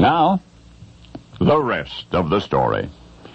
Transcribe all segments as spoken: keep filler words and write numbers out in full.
Now, the rest of the story.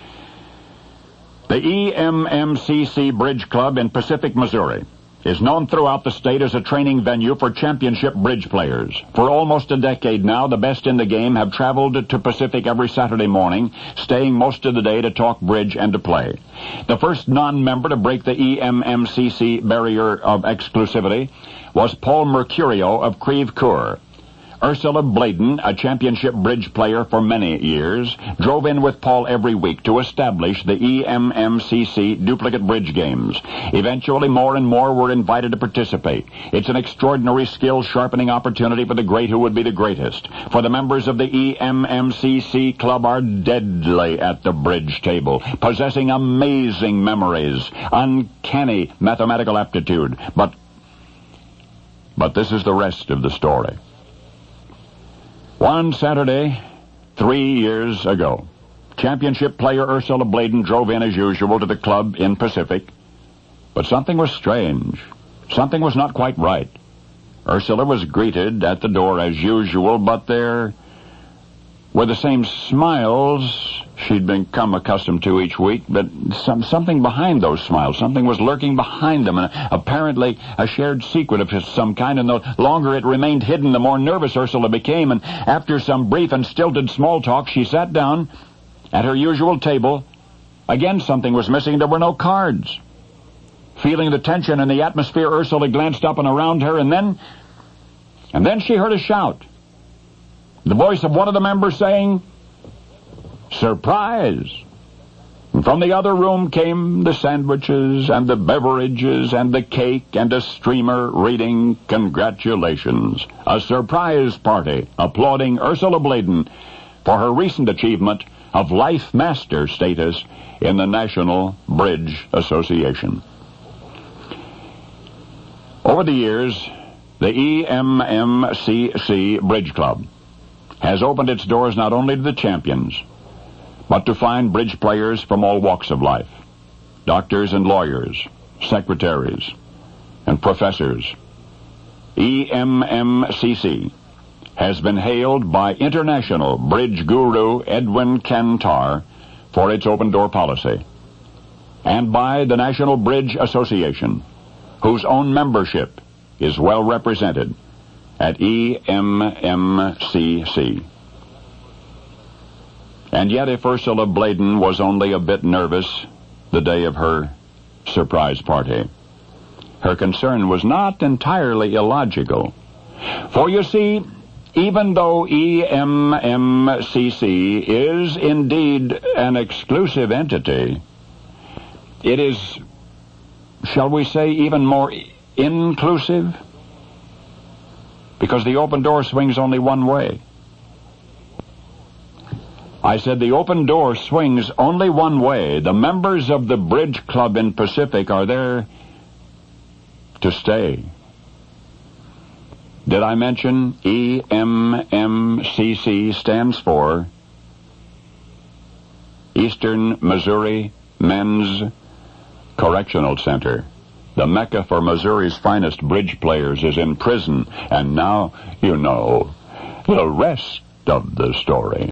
The E M M C C Bridge Club in Pacific, Missouri, is known throughout the state as a training venue for championship bridge players. For almost a decade now, the best in the game have traveled to Pacific every Saturday morning, staying most of the day to talk bridge and to play. The first non-member to break the E M M C C barrier of exclusivity was Paul Mercurio of Creve Coeur. Ursula Bladen, a championship bridge player for many years, drove in with Paul every week to establish the E M M C C duplicate bridge games. Eventually, more and more were invited to participate. It's an extraordinary skill-sharpening opportunity for the great who would be the greatest. For the members of the E M M C C club are deadly at the bridge table, possessing amazing memories, uncanny mathematical aptitude. But, but this is the rest of the story. One Saturday, three years ago, championship player Ursula Bladen drove in as usual to the club in Pacific. But something was strange. Something was not quite right. Ursula was greeted at the door as usual, but there were the same smiles she'd become accustomed to each week, but some, something behind those smiles, something was lurking behind them, and apparently a shared secret of some kind, and the longer it remained hidden, the more nervous Ursula became, and after some brief and stilted small talk, she sat down at her usual table. Again, something was missing. There were no cards. Feeling the tension in the atmosphere, Ursula glanced up and around her, and then, and then she heard a shout. The voice of one of the members saying, "Surprise!" And from the other room came the sandwiches and the beverages and the cake and a streamer reading congratulations. A surprise party applauding Ursula Bladen for her recent achievement of Life Master status in the National Bridge Association. Over the years, the E M M C C Bridge Club has opened its doors not only to the champions, but to fine bridge players from all walks of life, doctors and lawyers, secretaries, and professors. E M M C C has been hailed by international bridge guru Edwin Cantar for its open-door policy, and by the National Bridge Association, whose own membership is well represented at E M M C C. And yet, if Ursula Bladen was only a bit nervous the day of her surprise party, her concern was not entirely illogical. For you see, even though E M M C C is indeed an exclusive entity, it is, shall we say, even more inclusive, because the open door swings only one way. I said the open door swings only one way. The members of the Bridge Club in Pacific are there to stay. Did I mention E M M C C stands for Eastern Missouri Men's Correctional Center? The Mecca for Missouri's finest bridge players is in prison, and now you know the rest of the story.